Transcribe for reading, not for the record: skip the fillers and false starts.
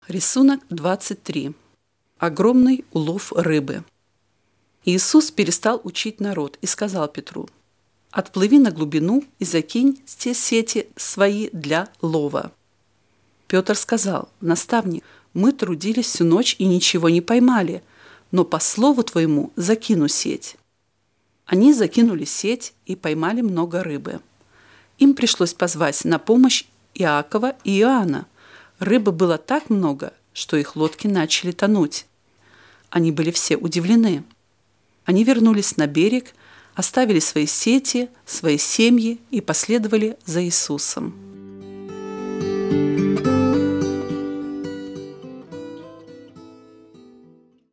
Рисунок 23. Огромный улов рыбы. Иисус перестал учить народ и сказал Петру: «Отплыви на глубину и закинь те сети свои для лова». Петр сказал: «Наставник, мы трудились всю ночь и ничего не поймали, но по слову твоему закину сеть». Они закинули сеть и поймали много рыбы. Им пришлось позвать на помощь Иакова и Иоанна. Рыбы было так много, что их лодки начали тонуть. Они были все удивлены. Они вернулись на берег, оставили свои сети, свои семьи и последовали за Иисусом.